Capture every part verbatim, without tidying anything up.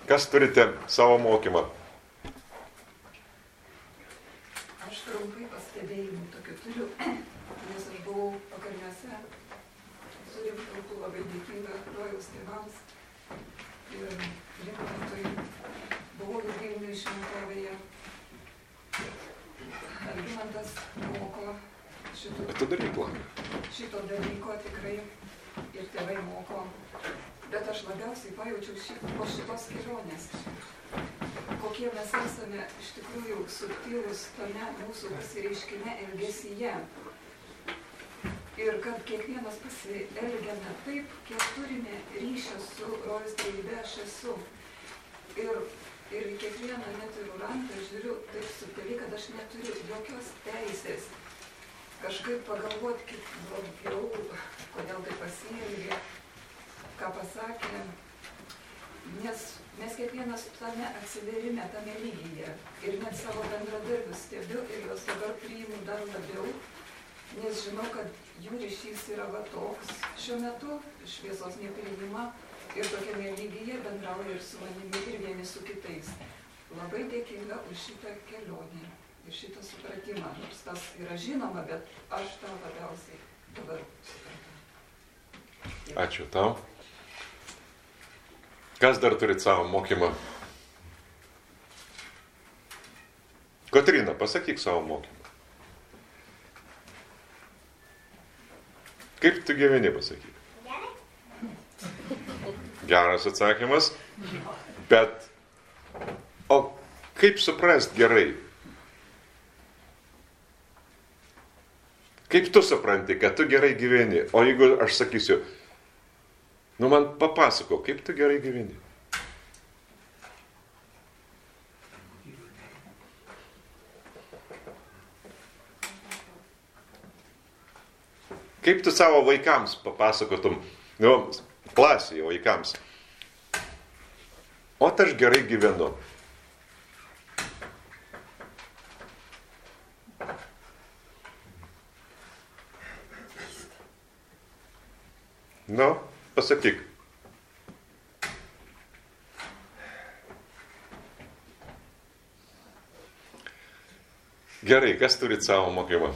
Kas turite savo mokymą? Aš trumpai pastebėjimų tokių turiu, nes aš buvau pakalniuose, su Rimtautu labai dėkinga rojaus tėvams ir Rimtautui buvau Vilniuje šventovėje. Algimantas moko šito, šito dalyko tikrai ir tėvai moko, bet aš labiausiai pajaučiau šit, po šitos kelionės, kokie mes esame iš tikrųjų subtilūs tame mūsų pasireiškime elgesyje. Ir kad kiekvienas pasielgiame taip, kiek turime ryšio su rojaus tėvybe aš esu. Ir, ir kiekvieną net ir urantą žiūriu taip subtiliai, kad aš neturiu jokios teisės kažkaip pagalvoti, kaip blogiau, kodėl tai pasielgė, ką pasakė. Nes mes kiekvienas tame atsiverime, tame lygyje. Ir net savo bendradarbius stebiu ir juos dabar priimu dar labiau, nes žinau, kad jų ryšys yra va toks šiuo metu, šviesos nepriimima ir tokiame lygyje bendrauja ir su manimi ir vieni su kitais. Labai dėkinga už šitą kelionę ir šitą supratimą. Nors tas yra žinoma, bet aš tą labiausiai dabar supratau. Ačiū tau. Kas dar turit savo mokymą? Kotryna, pasakyk savo mokymą. Kaip tu gyveni, pasakyk? Gerai. Geras atsakymas. Bet, o kaip suprast gerai? Kaip tu supranti, kad tu gerai gyveni? O jeigu aš sakysiu, nu man papasako, kaip tu gerai gyveni? Kaip tu savo vaikams papasakotum, nu, klasėje vaikams? O aš gerai gyvenu. Nu, pasakyk. Gerai, kas turit savo mokymą?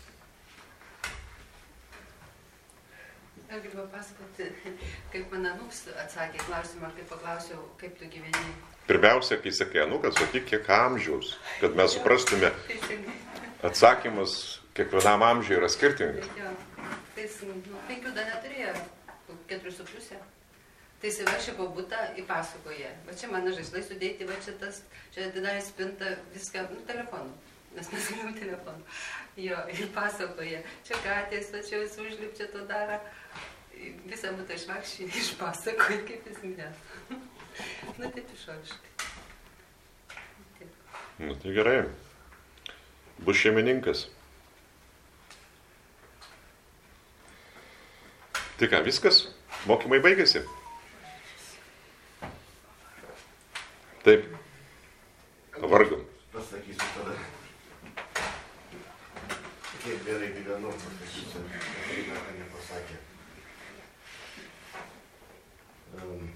Aš galiu papasakoti, kaip man anūks atsakė klausimą, kai paklausiau, kaip tu gyveni. Pirmiausia, kai sakė anūkas, sakyk, kiek amžiaus, kad mes suprastume, atsakymas kiekvienam amžiui yra skirtingas. Jo, tai nu, penkių dar neturėjo, keturių su pusė. Tai jis įvaršė po butą įpasakoje. Va čia mano žaislai sudėti, va čia tas, čia atidarė spintą, viską, nu, telefonu. Nes mes galėjom telefonu. Jo, ir pasakoje. Čia katės, va čia visi užlip, čia to daro. Visą butą išvakščiai, išpasakoja, kaip jis minės. Nu, taip išvakščiai. Taip. Nu, tai gerai. Bus šeimininkas. Tai ką, viskas? Mokymai baigėsi? Taip. Pavargom. Pasakysiu tada. Kaip gerai gyvenu, pasakysiu. Tai ką nepasakė. Um,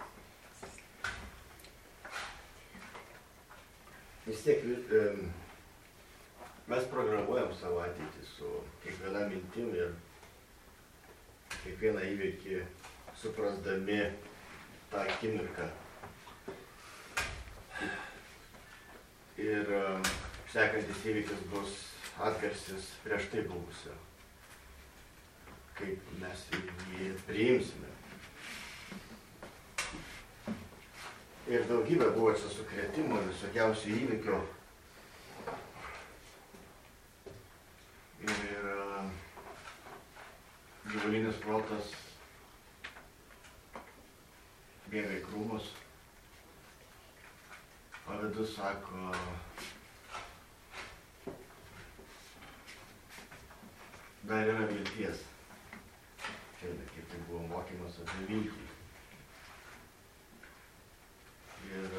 vis tiek um, mes programuojam savo ateitį su kiekviena mintim ir kiekvieną įvykį suprasdami tą akimirką. Ir um, sekantis įvykis bus atgarsis prieš tai buvusio. Kaip mes jį priimsime. Ir daugybė buvo čia sukrėtimų, visokiausių įvykių. Ir, ir uh, gyvulinis protas bėga į krūmus. O vidus sako, dar yra vilties. Čia kaip tai buvo mokymas apie viltį. Ir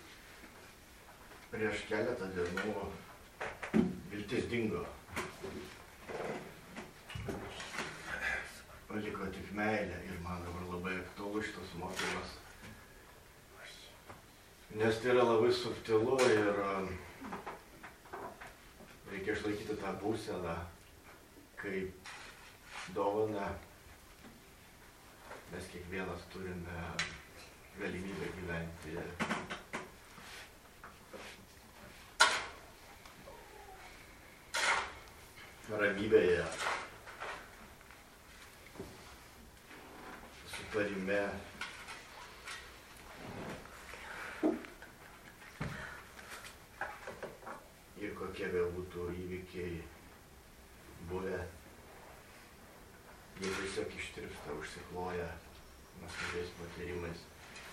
prieš keletą dienų viltis dingo. Paliko tik meilę ir man dabar labai aktualus šitas mokymas. Nes tai yra labai subtilu ir reikia išlaikyti tą būseną, kaip dovana. Mes kiekvienas turime galimybę gyventi ramybėje, sutarime. Ir kokie bebūtų įvykiai buvę, jie tiesiog ištirpsta, užsikloja nuostabiais patyrimais.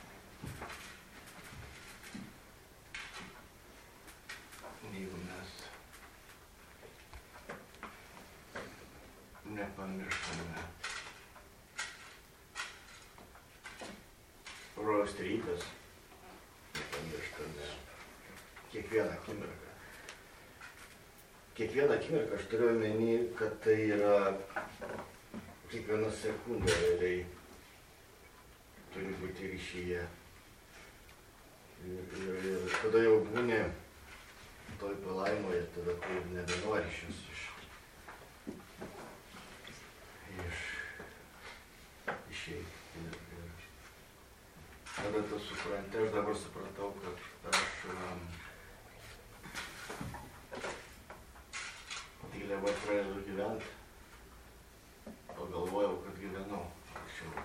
Jeigu mes nepamirštame rojaus rytas, nepamirštame kiekvieną akimirką. Kiekvieną akimirką aš turiu omeny, kad tai yra kiekviena sekundė realiai turi būti ryšyje. Ir, ir, ir tada jau būni toj palaimoje, tada tu ir nebenori šios iš, iš, išeiti. Ir, ir tada tu supranti, aš dabar supratau, kad aš um, tik dabar pradedu gyventi, o galvojau, kad gyvenau anksčiau.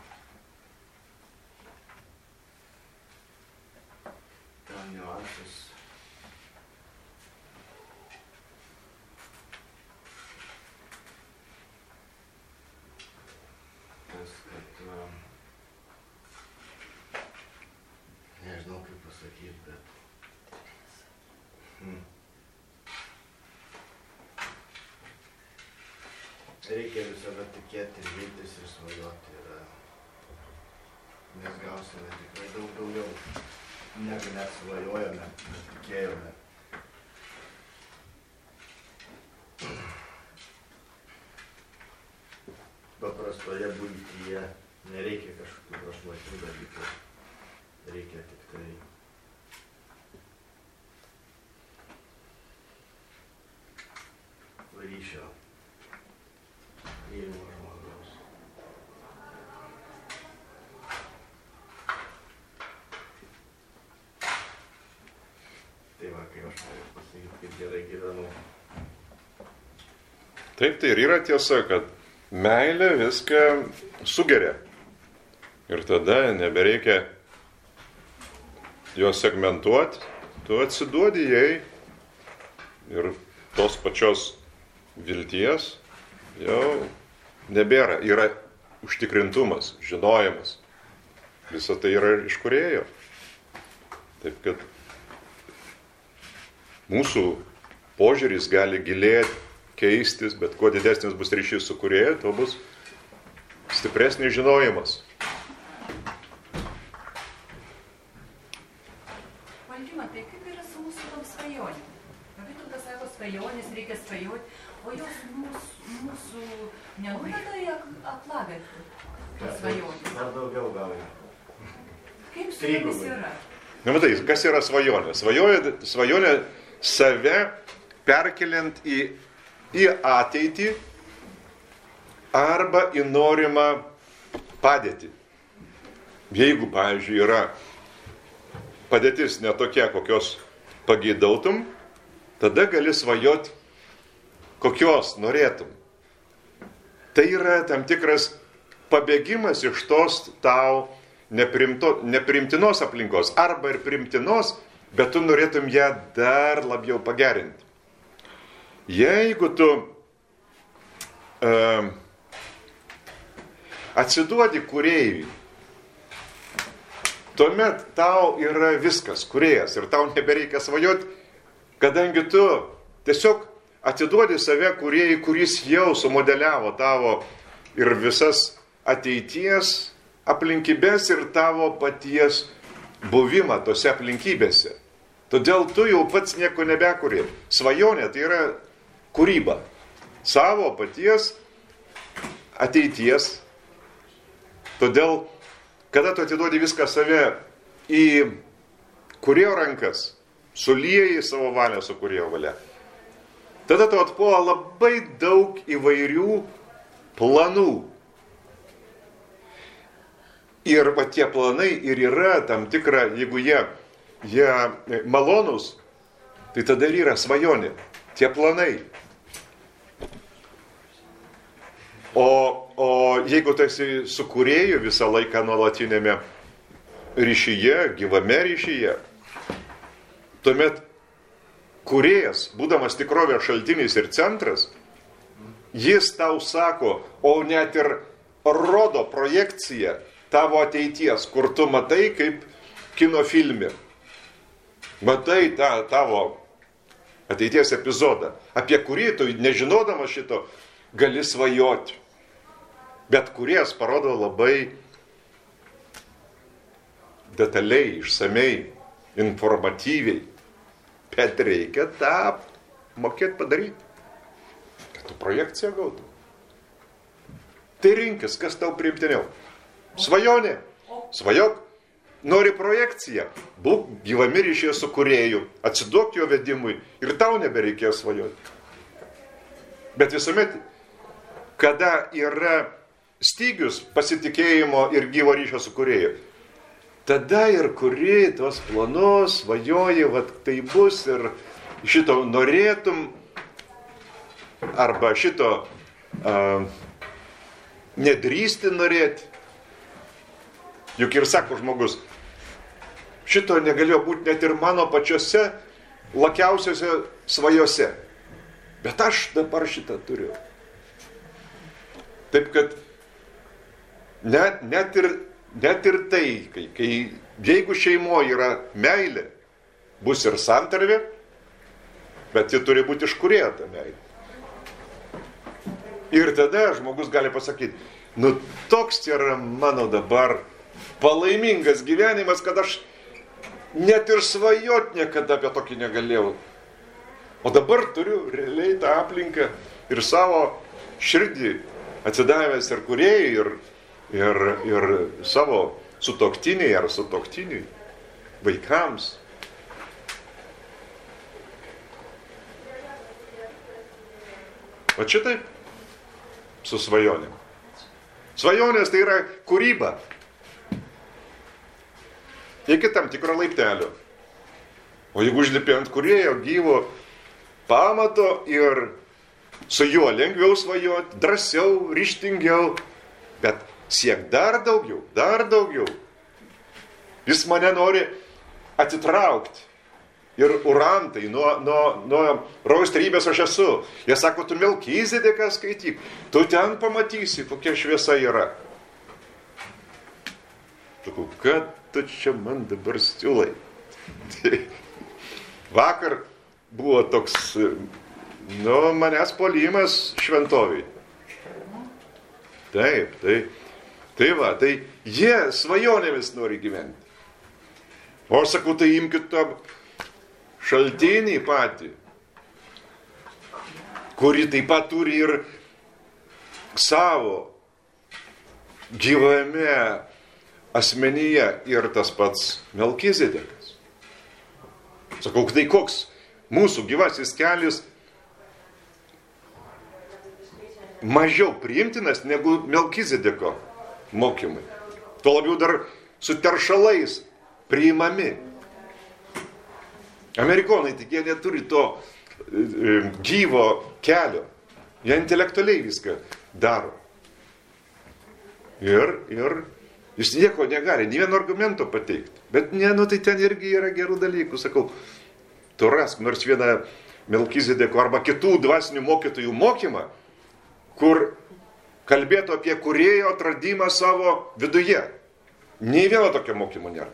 Ten niuansas. Tas, kad um, nežinau kaip pasakyti, bet hmm. reikia visada tikėti ir viltis ir svajoti. Ir mes gausime tikrai daug daugiau, negu net svajojame, bet tikėjome. Paprastoje buityje nereikia kažkokių prašmatnių dalykų, reikia tik tai ryšio, mylimo žmogaus. Tai va, kai aš noriu pasakyti, kaip gerai gyvenu. Taip, tai ir yra tiesa, kad meilė viską sugeria. Ir tada nebereikia jo segmentuoti, tu atsiduodi jai ir tos pačios vilties jau nebėra. Yra užtikrintumas, žinojimas. Visa tai yra iš Kūrėjo. Taip kad mūsų požiūris gali gilėti, keistis, bet kuo didesnis bus ryšys su Kūrėju, tuo bus stipresnis žinojimas. Valdymą, tai kaip yra su mūsų tom svajonėm? Vytautas sako, svajonės reikia svajoti, o jos mūsų, mūsų nenumeta į aklavietę tos svajonės. Dar daugiau gauna. Kaip su jomis yra? Na, matai, kas yra svajonė? Svajonė, svajonė save perkeliant į į ateitį arba į norimą padėtį. Jeigu, pavyzdžiui, yra padėtis netokia, kokios pageidautum, tada gali svajoti, kokios norėtum. Tai yra tam tikras pabėgimas iš tos tau neprimto, neprimtinos aplinkos, arba ir primtinos, bet tu norėtum ją dar labiau pagerinti. Jeigu tu uh, atsiduodi Kūrėjui, tuomet tau yra viskas Kūrėjas ir tau nebereikia svajoti, kadangi tu tiesiog atiduodi save Kūrėjui, kuris jau sumodeliavo tavo ir visas ateities aplinkybės ir tavo paties buvimą tose aplinkybėse. Todėl tu jau pats nieko nebekuri. Svajonė tai yra kūryba. Savo paties ateities. Todėl, kada tu atiduodi viską save į kūrėjo rankas, sulieji savo valią su kūrėjo valia, tada tau atpuola labai daug įvairių planų. Ir va tie planai ir yra tam tikra, jeigu jie, jie malonus, tai tada ir yra svajonė, tie planai. O, o jeigu tu esi su kūrėju visą laiką nuolatinėme ryšyje, gyvame ryšyje, tuomet kūrėjas, būdamas tikrovės šaltinis ir centras, jis tau sako, o net ir rodo projekciją tavo ateities, kur tu matai kaip kino filme. Matai tą tavo ateities epizodą, apie kurį tu, nežinodamas šito, gali svajoti. Bet kūrėjas parodo labai detaliai, išsamei, informatyviai. Bet reikia tą mokėti padaryti, kad tu projekciją gautum. Tai rinkis, kas tau priimtiniau. Svajonė, svajok, nori projekciją, būk gyvame ryšyje su kūrėju, atsiduok jo vedimui ir tau nebereikės svajoti. Bet visuomet, kada yra stygius pasitikėjimo ir gyvo ryšio su kūrėju, tada ir kuri tos planus, svajoji, vat tai bus ir šito norėtum, arba šito uh, nedrįsti norėti. Juk ir sako žmogus, šito negalėjo būti net ir mano pačiose lakiausiose svajose. Bet aš dabar šitą turiu. Taip kad net, net, ir, net ir tai, kai, kai jeigu šeimoje yra meilė, bus ir santarvė, bet ji turi būti iš kūrėjo ta meilė. Ir tada žmogus gali pasakyti, nu toks yra mano dabar palaimingas gyvenimas, kad aš net ir svajot niekada apie tokį negalėjau. O dabar turiu realiai tą aplinką ir savo širdį atsidavęs ir kūrėjai, ir, ir, ir savo sutuoktiniai ar sutuoktiniui, vaikams. O šitaip su svajonėm. Svajonės tai yra kūryba. Iki tam tikro laiptelio. O jeigu užlipi ant kūrėjo gyvo pamato ir su juo lengviau svajoti, drąsiau, ryžtingiau, bet siek dar daugiau, dar daugiau. Jis mane nori atitraukti. Ir urantai, nuo, nuo, nuo rojaus trybės aš esu. Jie sako, tu Melkizedeką skaityk, tu ten pamatysi, kokia šviesa yra. Sakau, kad tu čia man dabar stiulai. Vakar buvo toks, nu, manęs puolimas šventoviai. Taip, tai, tai va, tai jie svajonėmis nori gyventi. O aš sakau, tai imkit tą šaltinį patį, kuri taip pat turi ir savo gyvame asmenyje ir tas pats Melkizedekas. Sakau, tai koks mūsų gyvasis kelias mažiau priimtinas negu Melkizedeko mokymai. Tuo labiau dar su teršalais priimami. Amerikonai tik jie neturi to e, gyvo kelio. Jie intelektualiai viską daro. Ir, ir jis nieko negali, nė vieno argumento pateikti. Bet ne, nu tai ten irgi yra gerų dalykų. Sakau, tu rask nors vieną Melkizedeko arba kitų dvasinių mokytojų mokymą, kur kalbėtų apie kūrėjo atradimą savo viduje. Nei vieno tokio mokymo nėra.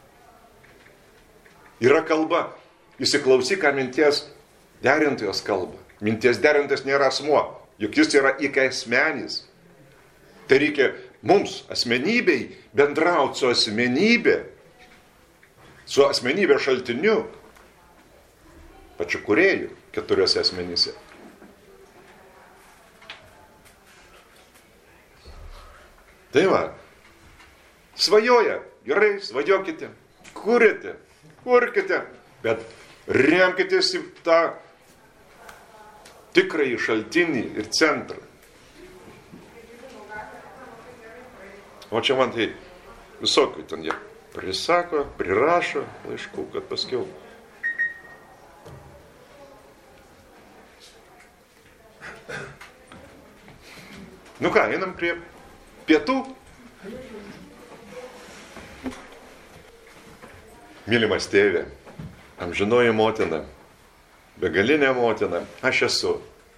Yra kalba. Įsiklausyk, ką minties derintojas kalba. Minties derintojas nėra asmuo, juk jis yra įkaismenis. Tai reikia mums, asmenybei, bendrauti su asmenybė, su asmenybė šaltiniu, pačiu kūrėju keturiose asmenyse. Tai va, svajoja, gerai, svajokite, kūrėte, kurkite, bet remkitės į tą tikrąjį šaltinį ir centrą. O čia man tai visokių ten jie prisako, prirašo laiškų, kad paskiau. Nu ką, einam prie pietų. Mylimas tėve, amžinoji motina, begalinė motina, aš esu.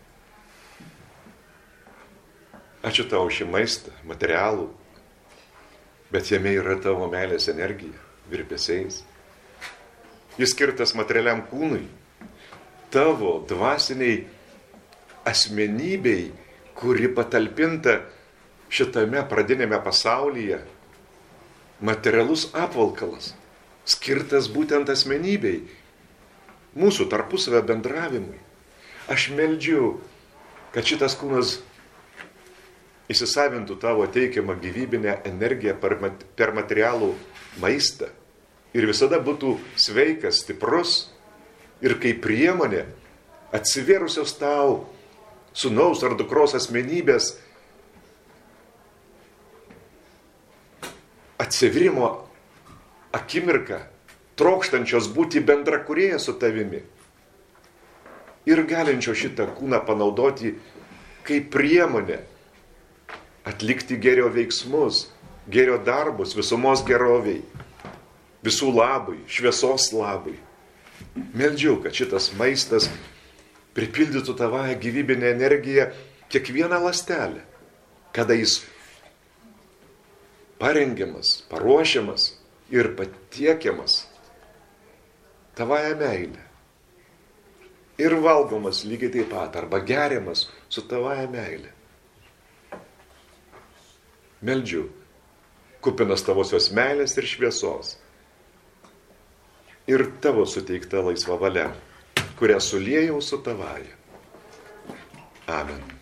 Ačiū tau šį maistą, materialų, bet jame yra tavo meilės energija, virpesiais. Jis skirtas materialiam kūnui, tavo dvasiniai asmenybei, kuri patalpinta šitame pradinėme pasaulyje, materialus apvalkalas, skirtas būtent asmenybei, mūsų tarpusavio bendravimui. Aš meldžiu, kad šitas kūnas įsisavintų tavo teikiamą gyvybinę energiją per materialų maistą ir visada būtų sveikas, stiprus ir kaip priemonė atsivėrusios tau sūnaus ar dukros asmenybės atsivirimo akimirką, trokštančios būti bendrakūrėje su tavimi ir galinčio šitą kūną panaudoti kaip priemonę atlikti gėrio veiksmus, gėrio darbus, visumos geroviai, visų labui, šviesos labui. Meldžiu, kad šitas maistas pripildytų tavąją gyvybinę energiją kiekvieną ląstelę, kada jis parengiamas, paruošiamas ir patiekiamas tavąją meilę. Ir valgomas lygiai taip pat, arba geriamas su tavąją meilę. Meldžiu, kupinas tavosios meilės ir šviesos. Ir tavo suteikta laisva valia, kurią suliejau su tavąja. Amen.